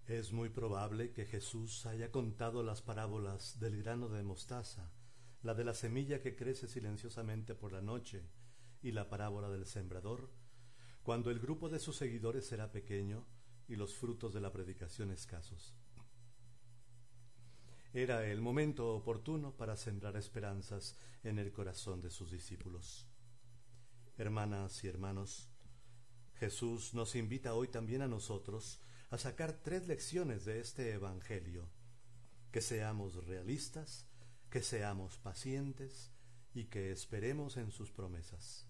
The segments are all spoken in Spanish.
Es muy probable que Jesús haya contado las parábolas del grano de mostaza, la de la semilla que crece silenciosamente por la noche y la parábola del sembrador, cuando el grupo de sus seguidores era pequeño y los frutos de la predicación escasos. Era el momento oportuno para sembrar esperanzas en el corazón de sus discípulos. Hermanas y hermanos, Jesús nos invita hoy también a nosotros a sacar 3 lecciones de este Evangelio: que seamos realistas, que seamos pacientes y que esperemos en sus promesas.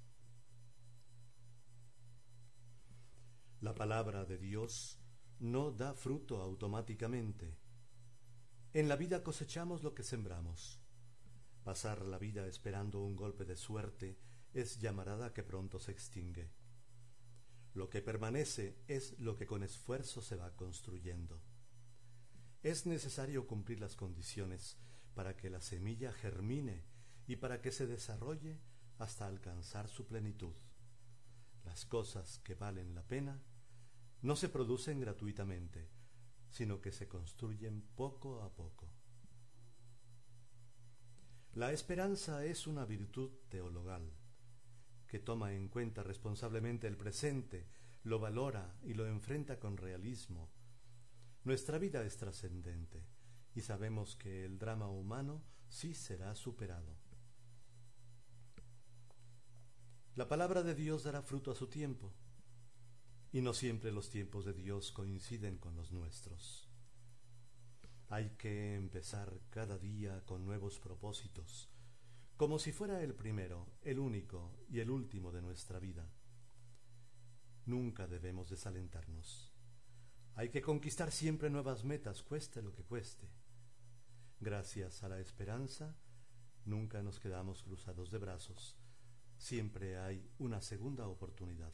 La palabra de Dios no da fruto automáticamente. En la vida cosechamos lo que sembramos. Pasar la vida esperando un golpe de suerte es llamarada que pronto se extingue. Lo que permanece es lo que con esfuerzo se va construyendo. Es necesario cumplir las condiciones para que la semilla germine y para que se desarrolle hasta alcanzar su plenitud. Las cosas que valen la pena no se producen gratuitamente, sino que se construyen poco a poco. La esperanza es una virtud teologal que toma en cuenta responsablemente el presente, lo valora y lo enfrenta con realismo. Nuestra vida es trascendente y sabemos que el drama humano sí será superado. La palabra de Dios dará fruto a su tiempo, y no siempre los tiempos de Dios coinciden con los nuestros. Hay que empezar cada día con nuevos propósitos, como si fuera el primero, el único y el último de nuestra vida. Nunca debemos desalentarnos. Hay que conquistar siempre nuevas metas, cueste lo que cueste. Gracias a la esperanza, nunca nos quedamos cruzados de brazos. Siempre hay una segunda oportunidad.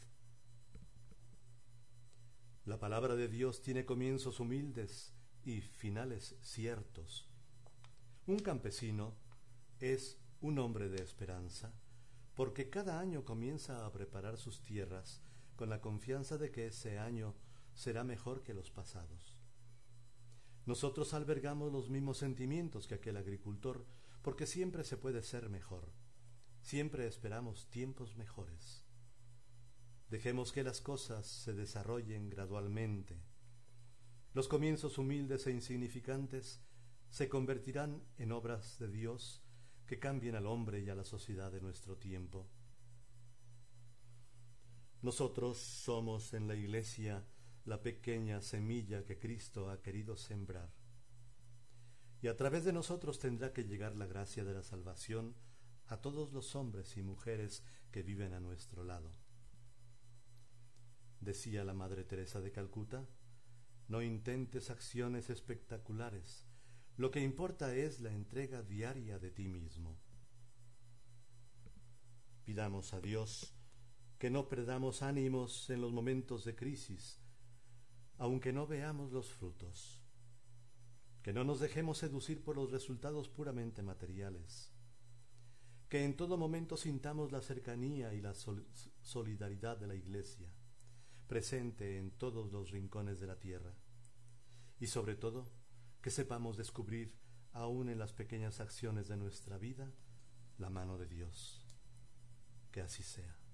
La palabra de Dios tiene comienzos humildes y finales ciertos. Un campesino es un hombre de esperanza, porque cada año comienza a preparar sus tierras con la confianza de que ese año será mejor que los pasados. Nosotros albergamos los mismos sentimientos que aquel agricultor, porque siempre se puede ser mejor. Siempre esperamos tiempos mejores. Dejemos que las cosas se desarrollen gradualmente. Los comienzos humildes e insignificantes se convertirán en obras de Dios que cambien al hombre y a la sociedad de nuestro tiempo. Nosotros somos en la Iglesia la pequeña semilla que Cristo ha querido sembrar. Y a través de nosotros tendrá que llegar la gracia de la salvación a todos los hombres y mujeres que viven a nuestro lado. Decía la Madre Teresa de Calcuta: no intentes acciones espectaculares, lo que importa es la entrega diaria de ti mismo. Pidamos a Dios que no perdamos ánimos en los momentos de crisis, aunque no veamos los frutos. Que no nos dejemos seducir por los resultados puramente materiales. Que en todo momento sintamos la cercanía y la solidaridad de la Iglesia, presente en todos los rincones de la tierra. Y sobre todo, que sepamos descubrir, aún en las pequeñas acciones de nuestra vida, la mano de Dios. Que así sea.